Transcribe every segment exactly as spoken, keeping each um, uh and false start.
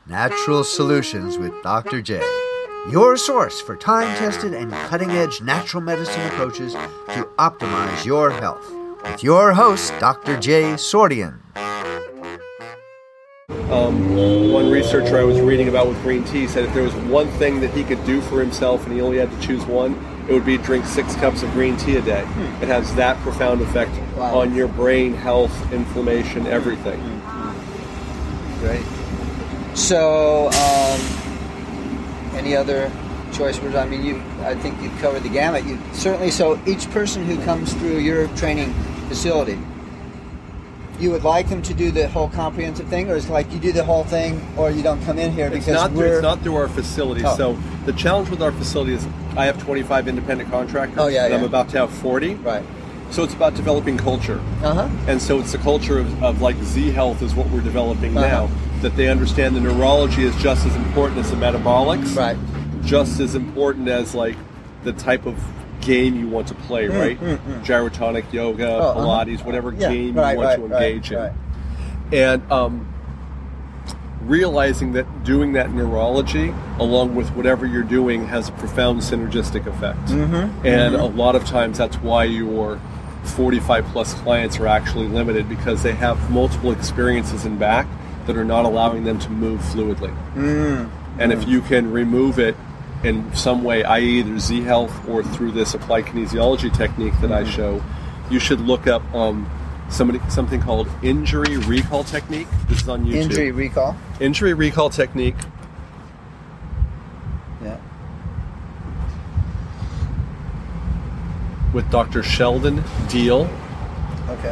Natural Solutions with Doctor J, your source for time-tested and cutting-edge natural medicine approaches to optimize your health. With your host, Doctor J. Sordian. Um, one researcher I was reading about with green tea said if there was one thing that he could do for himself and he only had to choose one, it would be drink six cups of green tea a day. Hmm. It has that profound effect wow. on your brain, health, inflammation, everything. Hmm. Great. So, um, any other choice words? I mean, you. I think you've covered the gamut. You certainly. So, each person who comes through your training facility, you would like them to do the whole comprehensive thing, or is it like you do the whole thing, or you don't come in here because it's not we're... Through, it's not through our facility. Oh. So the challenge with our facility is I have twenty-five independent contractors, oh, yeah, and yeah. I'm about to have forty. Right. So it's about developing culture. Uh-huh. And so it's the culture of, of like Z Health is what we're developing uh-huh. now, that they understand the neurology is just as important as the metabolics. Right. Just as important as like the type of game you want to play, mm, right? Mm, mm. Gyrotonic, yoga, oh, Pilates, uh-huh. whatever yeah, game right, you want right, to engage right, in. Right. And um, realizing that doing that neurology, along with whatever you're doing, has a profound synergistic effect. Mm-hmm. And mm-hmm. a lot of times that's why your forty-five plus clients are actually limited, because they have multiple experiences in back that are not allowing them to move fluidly. Mm. And mm. if you can remove it in some way, that is either Z Health or through this applied kinesiology technique that mm. I show, you should look up um, somebody, something called injury recall technique. This is on YouTube. Injury recall? Injury recall technique. Yeah. With Doctor Sheldon Deal. Okay.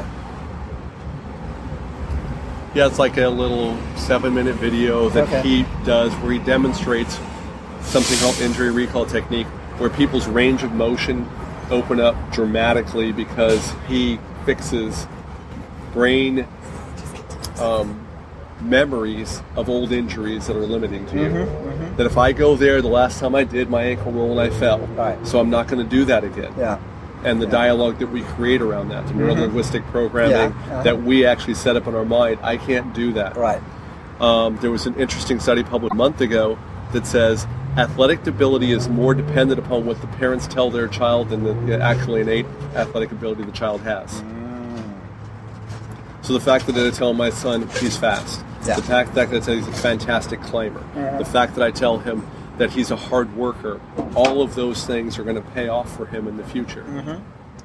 Yeah, it's like a little seven-minute video that okay. he does where he demonstrates something called injury recall technique, where people's range of motion open up dramatically because he fixes brain um, memories of old injuries that are limiting to you. Mm-hmm, mm-hmm. That if I go there, the last time I did, my ankle roll and I fell. Right. So I'm not going to do that again. Yeah. And the yeah. dialogue that we create around that, the neuro-linguistic programming yeah. uh-huh. that we actually set up in our mind, I can't do that. Right. Um, there was an interesting study published a month ago that says athletic ability is more dependent upon what the parents tell their child than the actual innate athletic ability the child has. Mm. So the fact that I tell my son he's fast, yeah. the fact that I tell him he's a fantastic climber, mm-hmm. the fact that I tell him that he's a hard worker, all of those things are going to pay off for him in the future. Mm-hmm.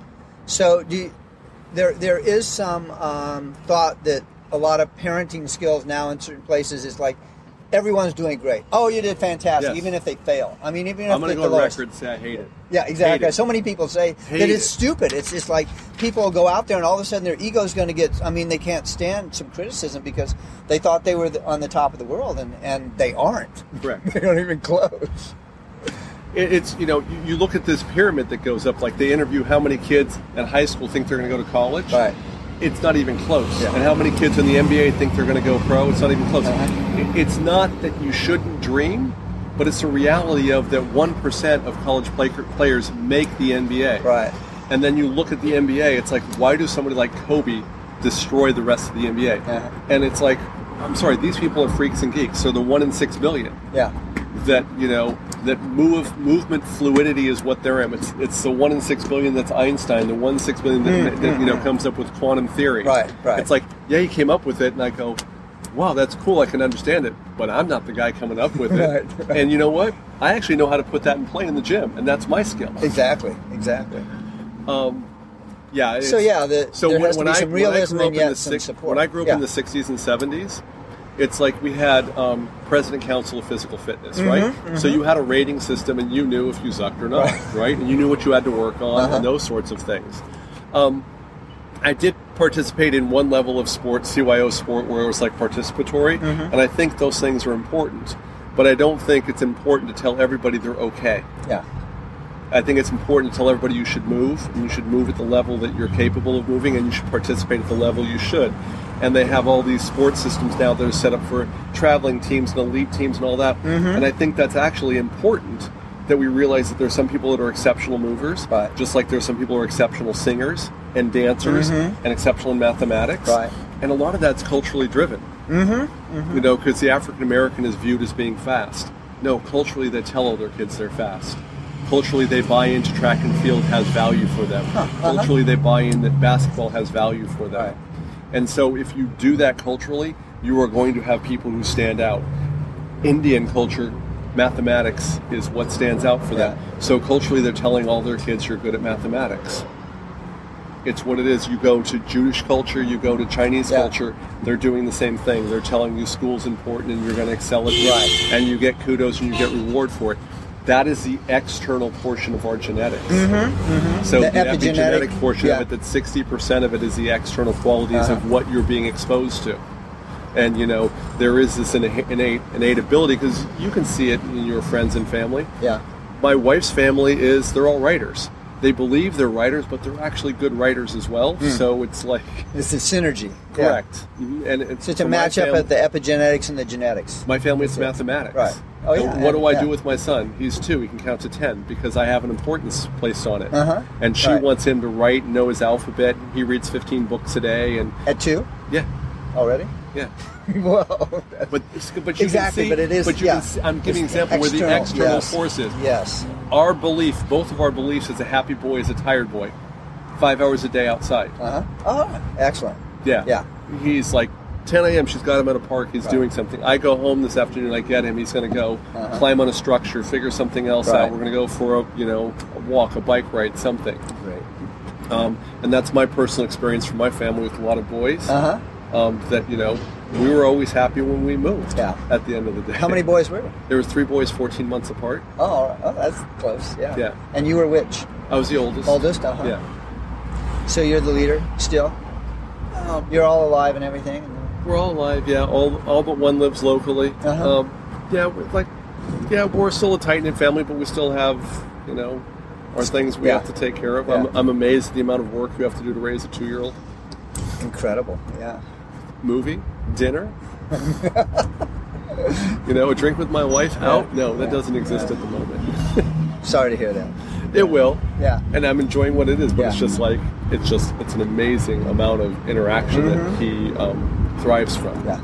So do you, there there is some um, thought that a lot of parenting skills now in certain places is like, everyone's doing great. Oh, you did fantastic, yes. even if they fail. I mean, even if I'm going to go on record and say I hate it. Yeah, exactly. Hate so many people say hate that it's it. stupid. It's just like people go out there and all of a sudden their ego's going to get, I mean, they can't stand some criticism because they thought they were the, on the top of the world, and, and they aren't. Correct. They're not even close. It, it's, you know, you, you look at this pyramid that goes up, like they interview how many kids in high school think they're going to go to college. Right. It's not even close. Yeah. And how many kids in the N B A think they're going to go pro? It's not even close. Uh-huh. It, it's not that you shouldn't dream, but it's the reality of that one percent of college play, players make the N B A. Right. And then you look at the N B A, it's like, why do somebody like Kobe destroy the rest of the N B A? Uh-huh. And it's like, I'm sorry, these people are freaks and geeks. So the one in six billion. Yeah. That, you know, that move movement fluidity is what they're in. It's it's the one in six billion that's Einstein, the one in six billion that, mm, that you know mm. comes up with quantum theory. Right, right. It's like, yeah, he came up with it, and I go, wow, that's cool. I can understand it, but I'm not the guy coming up with it. right, right. And you know what? I actually know how to put that in play in the gym, and that's my skill. Exactly, exactly. Um, yeah. So yeah, the, so there when, has to when be I, some realism when I grew and up in yet the some six, support. when I grew up yeah. in the sixties and seventies. It's like we had um, President Council of Physical Fitness, mm-hmm, right? Mm-hmm. So you had a rating system, and you knew if you sucked or not, right? right? And you knew what you had to work on, uh-huh. and those sorts of things. Um, I did participate in one level of sport, C Y O sport, where it was like participatory, mm-hmm. and I think those things are important. But I don't think it's important to tell everybody they're okay. Yeah. I think it's important to tell everybody you should move, and you should move at the level that you're capable of moving, and you should participate at the level you should. And they have all these sports systems now that are set up for traveling teams and elite teams and all that. Mm-hmm. And I think that's actually important that we realize that there's some people that are exceptional movers, right. just like there's some people who are exceptional singers and dancers mm-hmm. and exceptional in mathematics. Right. And a lot of that's culturally driven. Mm-hmm. mm-hmm. You know, because the African American is viewed as being fast. No, culturally they tell all their kids they're fast. Culturally they buy into track and field has value for them. Huh, uh-huh. Culturally they buy in that basketball has value for them. Right. And so if you do that culturally, you are going to have people who stand out. Indian culture, mathematics is what stands out for them. Yeah. So culturally they're telling all their kids you're good at mathematics. It's what it is. You go to Jewish culture, you go to Chinese yeah. culture, they're doing the same thing. They're telling you school's important and you're going to excel at it. Right. And you get kudos and you get reward for it. That is the external portion of our genetics. Mm-hmm, mm-hmm. So the, the epigenetic, epigenetic portion yeah. of it, that sixty percent of it is the external qualities uh-huh. of what you're being exposed to. And, you know, there is this innate, innate ability, because you can see it in your friends and family. Yeah. My wife's family is, they're all writers. They believe they're writers, but they're actually good writers as well. Mm. So it's like... It's a synergy. Correct. Yeah. Mm-hmm. And it's, so it's a match up at the epigenetics and the genetics. My family, it's mathematics. Right. Oh, yeah. And what do I yeah. do with my son? He's two. He can count to ten because I have an importance placed on it. Uh-huh. And she right. wants him to write, know his alphabet. He reads fifteen books a day. And At two? Yeah. Already? Yeah. Whoa. But, but you exactly, can see, but it is. But you yeah. can see, I'm giving an It's example where the external yes. force is. Yes. Our belief, both of our beliefs, is a happy boy is a tired boy. Five hours a day outside. Uh huh. Oh, excellent. Yeah. Yeah. He's like ten a.m. She's got him at a park. He's right. doing something. I go home this afternoon. I get him. He's going to go uh-huh. climb on a structure, figure something else right. out. We're going to go for a you know a walk, a bike ride, something. Great. Um, and that's my personal experience from my family with a lot of boys. Uh huh. Um, that you know we were always happy when we moved. Yeah. At the end of the day. How many boys were there? There was three boys, fourteen months apart. Oh, all right. Oh, that's close. Yeah. Yeah. And you were which? I was the oldest. Oldest. Uh huh. Yeah. So you're the leader still? Um, You're all alive and everything? We're all alive, yeah. All all but one lives locally. Uh-huh. Um, yeah, we're like, yeah, we're still a tight-knit family, but we still have, you know, our things we yeah. have to take care of. Yeah. I'm, I'm amazed at the amount of work you have to do to raise a two-year-old. Incredible, yeah. Movie, dinner, you know, a drink with my wife yeah. out. No, that yeah. doesn't exist yeah. at the moment. Sorry to hear that. It will. Yeah. And I'm enjoying what it is, but yeah. it's just like, it's just, it's an amazing amount of interaction mm-hmm. that he um, thrives from. Yeah.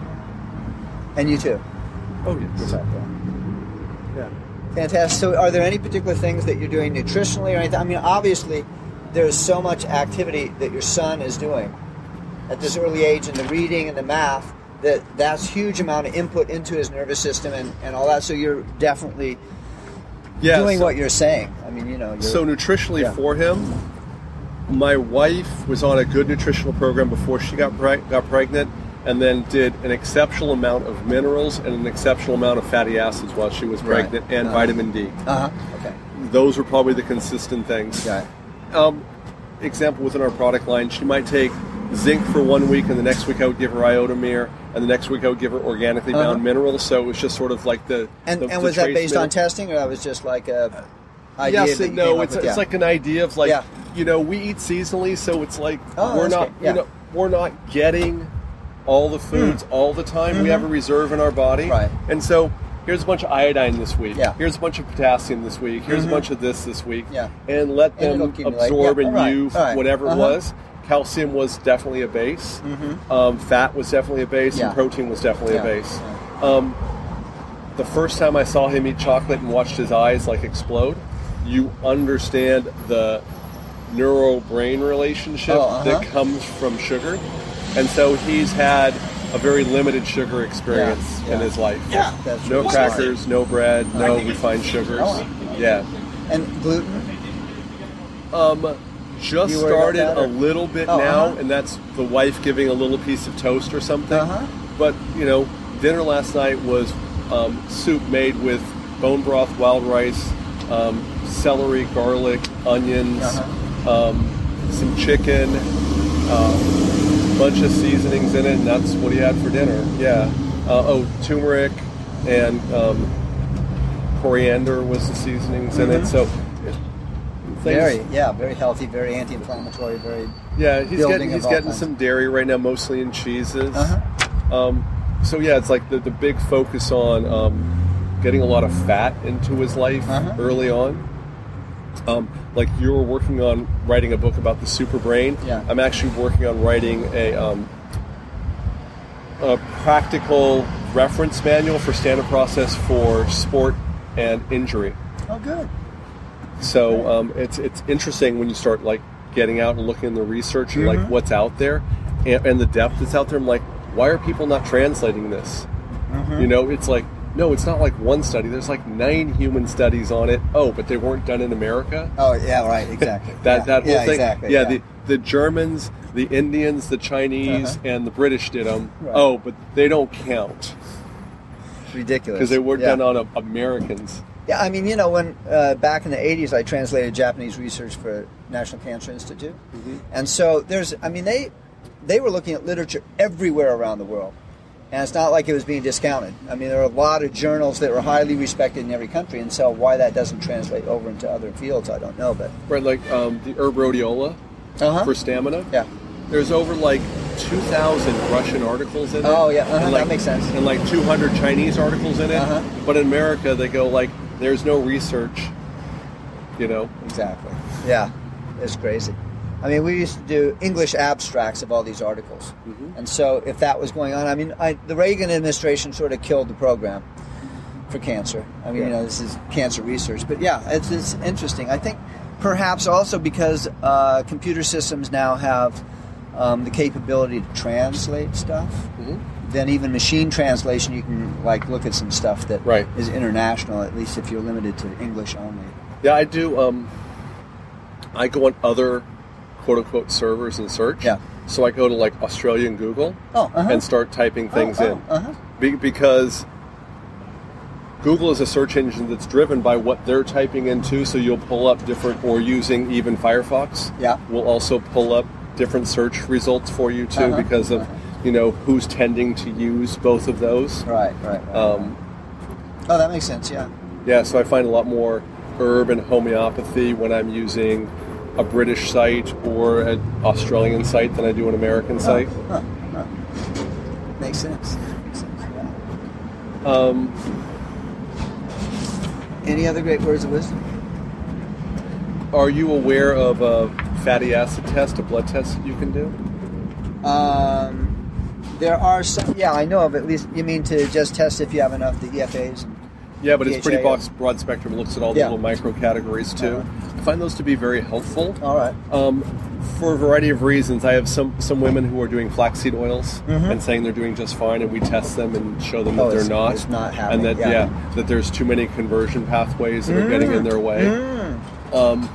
And you too. Oh, yes. Yeah. Yeah. Fantastic. So are there any particular things that you're doing nutritionally or anything? I mean, obviously, there's so much activity that your son is doing at this early age, and the reading and the math, that that's huge amount of input into his nervous system and, and all that. So you're definitely yeah, doing so, what you're saying. I mean, you know. You're, so nutritionally yeah. for him, my wife was on a good nutritional program before she got preg- got pregnant, and then did an exceptional amount of minerals and an exceptional amount of fatty acids while she was pregnant, right. and uh-huh. vitamin D. Uh huh. Okay. Those were probably the consistent things. Got it. Um, example within our product line, she might take zinc for one week, and the next week I would give her iodomir, and the next week I would give her organically bound uh-huh. minerals. So it was just sort of like the and the, and the was that based mineral. on testing, or that was just like a idea? Yes that and you no. came It's up with? it's Yeah. like an idea of like Yeah. you know we eat seasonally, so it's like Oh, we're that's not great. Yeah. you know we're not getting all the foods Mm. all the time. Mm-hmm. We have a reserve in our body, Right. and so. Here's a bunch of iodine this week. Yeah. Here's a bunch of potassium this week. Here's Mm-hmm. a bunch of this this week. Yeah. And let And it'll them accumulate. absorb Yeah. and All right. use All right. whatever Uh-huh. it was. Calcium was definitely a base. Mm-hmm. Um, fat was definitely a base, Yeah. and protein was definitely Yeah. a base. Yeah. Um, the first time I saw him eat chocolate and watched his eyes like explode, you understand the neuro-brain relationship Oh, uh-huh. that comes from sugar. And so he's had a very limited sugar experience Yeah, yeah. in his life. Yeah, that's No really crackers, smart. no bread, no refined sugars. Oh. Yeah. And gluten? Um, just You worried about started that, or- a little bit Oh, now, uh-huh. and that's the wife giving a little piece of toast or something. Uh-huh. But, you know, dinner last night was um, soup made with bone broth, wild rice, um, celery, garlic, onions, Uh-huh. um, some chicken, a bunch of seasonings in it, and that's what he had for dinner. Yeah. Uh, oh, turmeric and um, coriander was the seasonings in Mhm. it. So things, Very, yeah, very healthy, very anti-inflammatory, very... yeah, he's building getting of he's all getting kinds. some dairy right now, mostly in cheeses. Uh-huh. Um, so yeah, it's like the, the big focus on um, getting a lot of fat into his life Uh-huh. early on. Um, like you were working on writing a book about the super brain. Yeah. I'm actually working on writing a um, a practical reference manual for standard process for sport and injury. Oh, good. So um, it's it's interesting when you start like getting out and looking in the research and Mm-hmm. like what's out there and, and the depth that's out there. I'm like, why are people not translating this? Mm-hmm. You know, it's like, no, it's not like one study. There's like nine human studies on it. Oh, but they weren't done in America. Oh, yeah, right, exactly. that yeah. that whole yeah, thing. Exactly, yeah, yeah. the the Germans, the Indians, the Chinese, Uh-huh. and the British did them. Right. Oh, but they don't count Ridiculous. because they weren't yeah. done on uh, Americans. Yeah, I mean, you know, when uh, back in the eighties, I translated Japanese research for National Cancer Institute, Mm-hmm. and so there's, I mean, they they were looking at literature everywhere around the world, and it's not like it was being discounted. I mean, there are a lot of journals that were highly respected in every country, and so why that doesn't translate over into other fields, I don't know, but Right, like um, the herb rhodiola uh-huh. for stamina. yeah, There's over like two thousand Russian articles in it. Oh, yeah, uh-huh, and that like, makes sense. And like two hundred Chinese articles in it. Uh-huh. But in America, they go like, there's no research, you know? exactly. Yeah, it's crazy. I mean, we used to do English abstracts of all these articles. Mhm. And so if that was going on, I mean, I, the Reagan administration sort of killed the program for cancer. I mean, Yeah. you know, this is cancer research. But yeah, it's, it's interesting. I think perhaps also because uh, computer systems now have um, the capability to translate stuff, Mhm. then even machine translation, you can like look at some stuff that Right. is international, at least if you're limited to English only. Yeah, I do. Um, I go on other quote-unquote servers and search. Yeah. So I go to like Australian Google Oh, uh-huh. and start typing things oh, oh, in. Uh-huh. Be- because Google is a search engine that's driven by what they're typing into, so you'll pull up different, or using even Firefox. Yeah. Will also pull up different search results for you too, Uh-huh. because of, you know, who's tending to use both of those. Right, right, right. Um, oh, that makes sense, yeah. yeah, so I find a lot more herb and homeopathy when I'm using a British site or an Australian site than I do an American site. Huh, huh. Makes sense. Makes sense, yeah. Um, Any other great words of wisdom? are you aware of a fatty acid test, a blood test that you can do? Um, there are some, yeah, I know of at least, you mean to just test if you have enough the E F As? And, Yeah, but it's pretty D H A. box, broad spectrum. It looks at all the Yeah. little micro categories too. Uh-huh. I find those to be very helpful. all right. Um, for a variety of reasons, I have some, some women who are doing flaxseed oils Mhm. and saying they're doing just fine, and we test them and show them Oh, that they're it's- not, it's not and happening, that yeah. yeah. that there's too many conversion pathways that are getting in their way, Mm. um,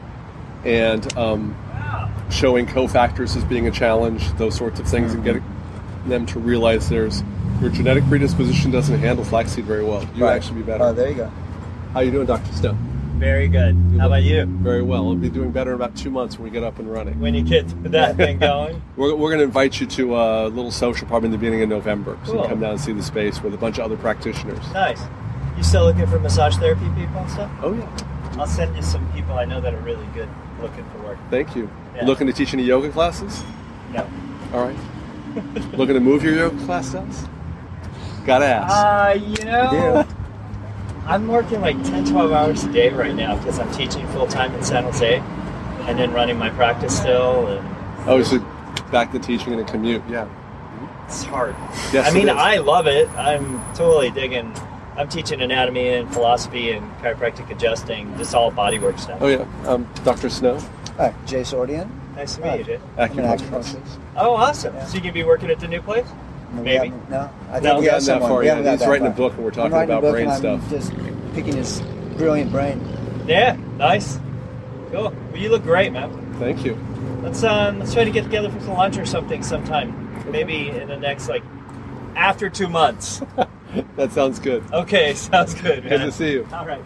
and um, showing cofactors as being a challenge, those sorts of things, and getting them to realize there's your genetic predisposition doesn't handle flaxseed very well. You Right. actually be better. Oh, there you go. How you doing, Doctor Snow? Very good. How about you? Very well. I'll be doing better in about two months when we get up and running. When you get that thing going? We're, we're going to invite you to a little social probably in the beginning of November. So you Cool. can come down and see the space with a bunch of other practitioners. Nice. You still looking for massage therapy people and stuff? Oh, yeah. I'll send you some people I know that are really good looking for work. Thank you. Yeah. Looking to teach any yoga classes? No. All right. Looking to move your yoga class to us? Gotta ask. Uh, you know, do. I'm working like ten, twelve hours a day right now because I'm teaching full-time in San Jose and then running my practice still, and oh, so back to teaching in a commute. Yeah. it's hard. Yes, I mean, it is. I love it. I'm totally digging. I'm teaching anatomy and philosophy and chiropractic adjusting, just all bodywork stuff. Oh, yeah. Um, Doctor Snow? Hi, Jay Sordian. Nice to meet you, Jay. I'm an Acupuncturist. acupuncturist. Oh, awesome. Yeah. So you can be working at the new place? No, we Maybe. haven't- No, I think No, we we have haven't that someone. far We yet. haven't got He's that writing a far. book and we're talking I'm writing a about book brain and stuff. I'm just picking his brilliant brain. Yeah, nice. Cool. Well, you look great, man. Thank you. Let's um, let's try to get together for some lunch or something sometime. Maybe in the next like after two months. That sounds good. Okay, sounds good, man. Good to see you. All right.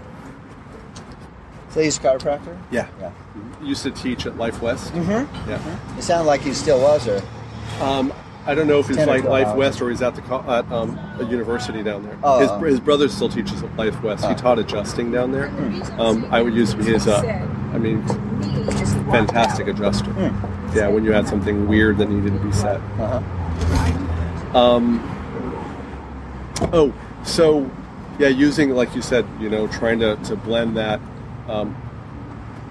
So he's a chiropractor? Yeah. Yeah. Used to teach at Life West. Mm-hmm. Yeah. It sounded like he still was, or Um, I don't know if he's ten or like twelve Life hours. West or he's at the co- at um, a university down there. Oh, his, oh. his brother still teaches at Life West. He Oh. taught adjusting down there. Um, I would use his, uh, I mean, fantastic adjuster. Hmm. Yeah, when you had something weird that needed to be set. uh-huh. Um, oh, so yeah, using, like you said, you know, trying to, to blend that um,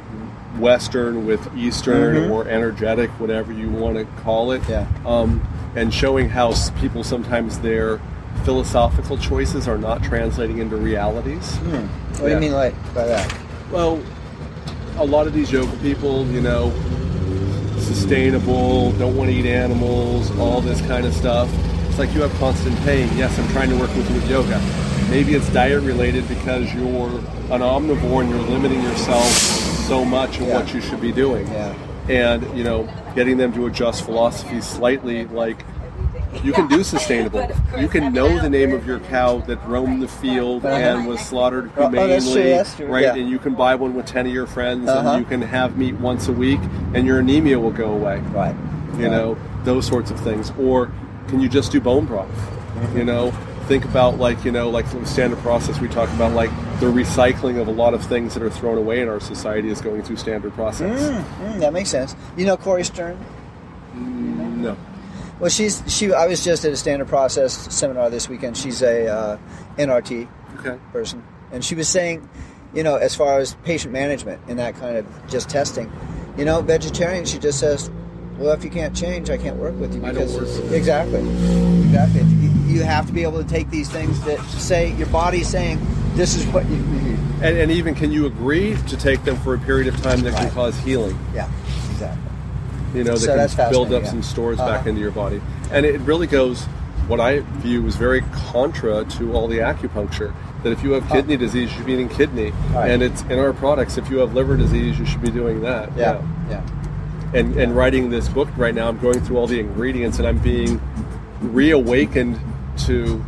Western with Eastern Mhm. or energetic, whatever you want to call it. Yeah. Um, and showing how s- people sometimes their philosophical choices are not translating into realities. Hmm. What do Yeah. you mean like by that? Well, a lot of these yoga people, you know, sustainable, don't want to eat animals, all this kind of stuff. It's like you have constant pain. Yes, I'm trying to work with you with yoga. Maybe it's diet related because you're an omnivore and you're limiting yourself so much in Yeah. what you should be doing. Yeah. And, you know, getting them to adjust philosophy slightly, like, you can do sustainable. You can know the name of your cow that roamed the field Uh-huh. and was slaughtered Oh, oh, humanely, that's true, that's true, right? yeah. And you can buy one with ten of your friends, Uh-huh. and you can have meat once a week, and your anemia will go away. Right. You Right. know, those sorts of things. Or can you just do bone broth? You know, think about like, you know, like the standard process we talk about, like the recycling of a lot of things that are thrown away in our society is going through standard process. Mm, mm, that makes sense. You know Corey Stern? No. Well, she's she. I was just at a standard process seminar this weekend. She's a uh, N R T Okay. person, and she was saying, you know, as far as patient management and that kind of just testing, you know, vegetarian. She just says, well, if you can't change, I can't work with you. I don't Because work with you. exactly, exactly. You- You have to be able to take these things that say your body's saying this is what you need. And, and even can you agree to take them for a period of time that can Right. cause healing? Yeah, exactly. You know, that So that's can build fascinating, up yeah. some stores back Uh-huh. into your body. And it really goes, what I view is very contra to all the acupuncture. That if you have kidney disease, you should be eating kidney. Right. And it's in our products, if you have liver disease, you should be doing that. Yeah, yeah. And, and writing this book right now, I'm going through all the ingredients and I'm being reawakened to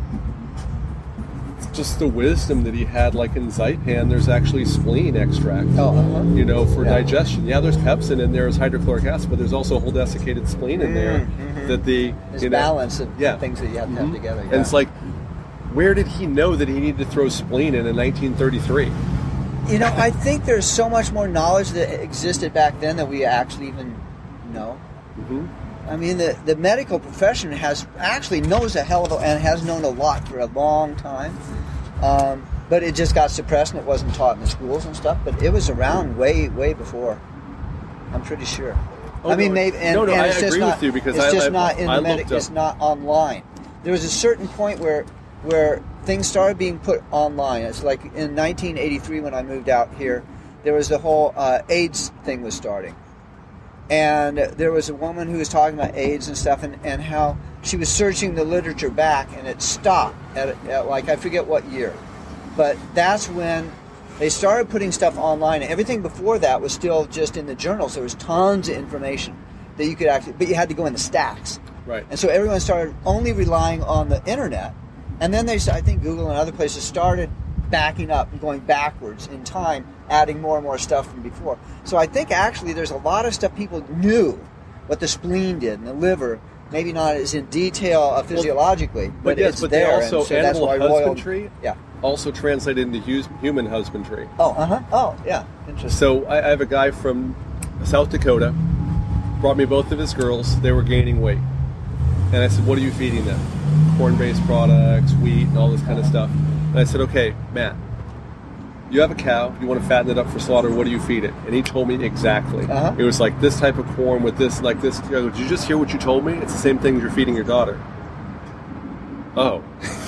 just the wisdom that he had. Like in Zypan, there's actually spleen extract. Oh, uh-huh. You know, for Yeah. digestion. Yeah, there's pepsin in there, there's hydrochloric acid, but there's also a whole desiccated spleen in there Mm-hmm. that the There's you know, balance of yeah. things that you have to have Mhm. together. And it's like, where did he know that he needed to throw spleen in in nineteen thirty-three? You know, I think there's so much more knowledge that existed back then that we actually even know. Mm-hmm. I mean, the, the medical profession has actually knows a hell of a, and has known a lot for a long time. Um, but it just got suppressed and it wasn't taught in the schools and stuff. But it was around way, way before. I'm pretty sure. Oh, I mean, no, maybe, and, no, no, and I it's just agree not, with you because it's I- just I- not in I the medic. looked up- It's not online. There was a certain point where where things started being put online. It's like in nineteen eighty-three when I moved out here, there was the whole uh, AIDS thing was starting. And there was a woman who was talking about AIDS and stuff, and, and how she was searching the literature back, and it stopped at, at like, I forget what year. But that's when they started putting stuff online. Everything before that was still just in the journals. There was tons of information that you could actually, but you had to go in the stacks. Right. And so everyone started only relying on the internet. And then they, I think Google and other places started backing up and going backwards in time, adding more and more stuff from before. So I think actually there's a lot of stuff people knew what the spleen did and the liver, maybe not as in detail uh, physiologically, but, But yes, it's but there. they and also so that's animal why royal- husbandry Yeah. also translated into hu- human husbandry. Oh, uh-huh. Oh, yeah. Interesting. So I, I have a guy from South Dakota, brought me both of his girls. They were gaining weight. And I said, what are you feeding them? Corn-based products, wheat, and all this kind of stuff. And I said, okay, Matt, you have a cow, you want to fatten it up for slaughter, what do you feed it? And he told me exactly. Uh-huh. It was like this type of corn with this, like this. I go, did you just hear what you told me? It's the same thing you're feeding your daughter. Oh.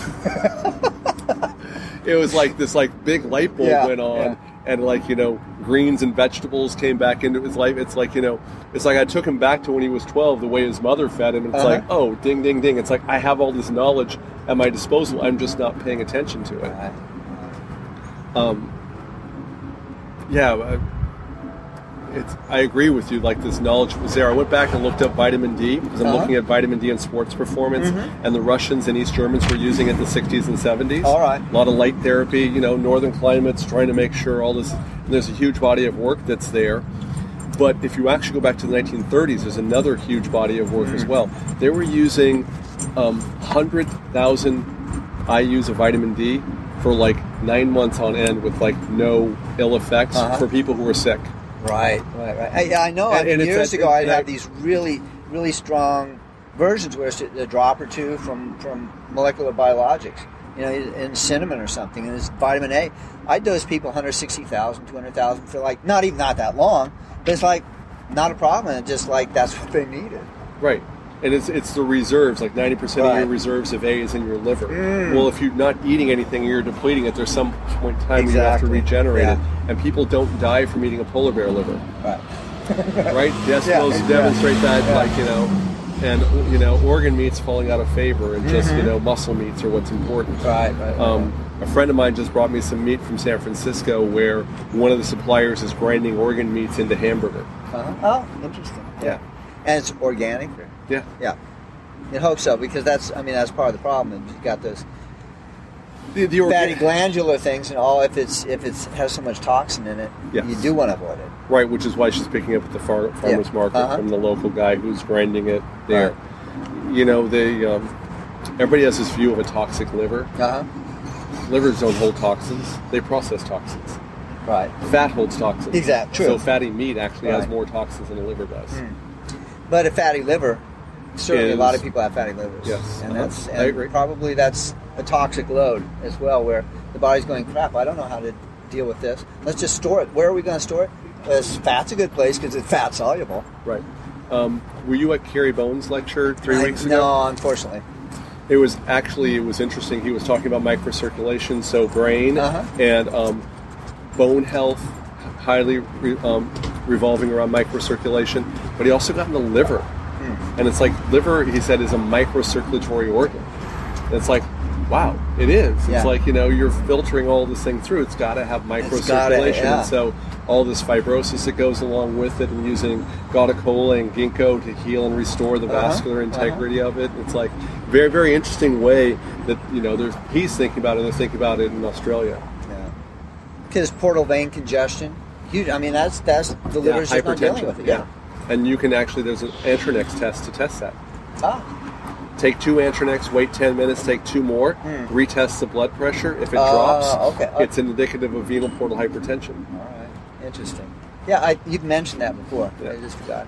It was like this like big light bulb Yeah, went on. yeah. And like, you know, greens and vegetables came back into his life. It's like, you know, it's like I took him back to when he was twelve, the way his mother fed him. And it's Uh-huh. like, oh, ding, ding, ding. It's like I have all this knowledge at my disposal. I'm just not paying attention to it. Right. Um, yeah, I, it's, I agree with you. Like this knowledge was there. I went back and looked up vitamin D because I'm Uh-huh. looking at vitamin D and sports performance, Mhm. and the Russians and East Germans were using it in the sixties and seventies. All right. A lot of light therapy, you know, northern climates, trying to make sure all this. And there's a huge body of work that's there. But if you actually go back to the nineteen thirties, there's another huge body of work as well. They were using um, one hundred thousand I U's of vitamin D for like nine months on end with like no ill effects Uh-huh. for people who were sick. Right, right, right. I, yeah, I know. I And- mean, and it's years a- ago, I'd and have I- these really, really strong versions where it's a drop or two from, from molecular biologics, you know, in cinnamon or something, and it's vitamin A. I'd dose people one hundred sixty thousand, two hundred thousand for like, not even not that long, but it's like, not a problem. It's just like, that's what they needed. Right. And it's it's the reserves, like ninety percent Right. of your reserves of A is in your liver. Mm. Well, if you're not eating anything and you're depleting it, there's some point in time where you have to Exactly. regenerate Yeah. it. And people don't die from eating a polar bear liver, Right. right? The Eskimos Yeah. demonstrate that, Yeah. like, you know, and, you know, organ meat's falling out of favor, and just, Mm-hmm. you know, muscle meats are what's important. Right, right, right. Um, a friend of mine just brought me some meat from San Francisco where one of the suppliers is grinding organ meats into hamburger. Uh-huh. Oh, interesting. Yeah. And it's organic? Or? Yeah. Yeah. You'd hope so, because that's, I mean, that's part of the problem. You've got those The, the orga- fatty glandular things, and all, if it's if it's has so much toxin in it, Yes. you do want to avoid it. Right, which is why she's picking up at the far, farmer's Yeah. market Uh-huh. from the local guy who's grinding it there. You know, they um, everybody has this view of a toxic liver. Uh-huh. Livers don't hold toxins; they process toxins. Right. Fat holds toxins. Exact- true. So fatty meat actually has Right. more toxins than a liver does. Mm. But a fatty liver, certainly Is- a lot of people have fatty livers. Yes. And Uh-huh. that's I and agree. probably that's a toxic load as well, where the body's going, crap, I don't know how to deal with this. Let's just store it. Where are we going to store it? Well, fat's a good place because it's fat soluble. Right. Um, were you at Kerry Bones' lecture three I- weeks ago? No, unfortunately. It was actually it was interesting. He was talking about microcirculation, so brain Uh-huh. and um, bone health, highly re, um, revolving around microcirculation. But he also got into liver, Hmm. and it's like liver. He said is a microcirculatory organ. And it's like, wow, it is. Yeah. It's like, you know, you're filtering all this thing through. It's got to have microcirculation, gotta, yeah. and so all this fibrosis that goes along with it, and using Gauda cola and ginkgo to heal and restore the Uh-huh, vascular integrity of it. It's like very, very interesting way that, you know, there's he's thinking about it, and they're thinking about it in Australia. Yeah. Because portal vein congestion, huge. I mean, that's that's the Yeah, liver's just not dealing hypertension. with it. Yeah. And you can actually, there's an Antronex test to test that. Ah. Take two Antronex, wait ten minutes, take two more, Hmm. retest the blood pressure. If it Uh, drops, okay. it's an indicative of venal portal hypertension. All right. Interesting. Yeah, I, you've mentioned that before. Yeah. I just forgot.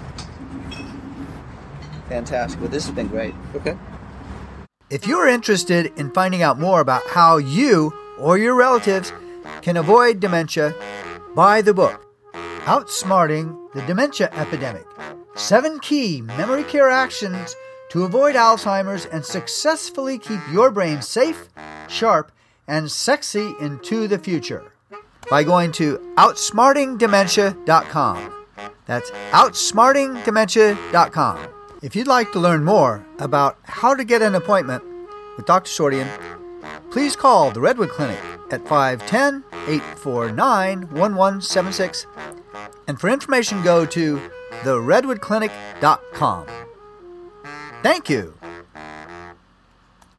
Fantastic. Well, this has been great. Okay. If you're interested in finding out more about how you or your relatives can avoid dementia, buy the book, Outsmarting the Dementia Epidemic. Seven Key Memory Care Actions to Avoid Alzheimer's and Successfully Keep Your Brain Safe, Sharp, and Sexy into the Future. By going to outsmarting dementia dot com. That's outsmarting dementia dot com. If you'd like to learn more about how to get an appointment with Doctor Sordian, please call the Redwood Clinic at five one zero, eight four nine, one one seven six. And for information, go to the redwood clinic dot com. Thank you.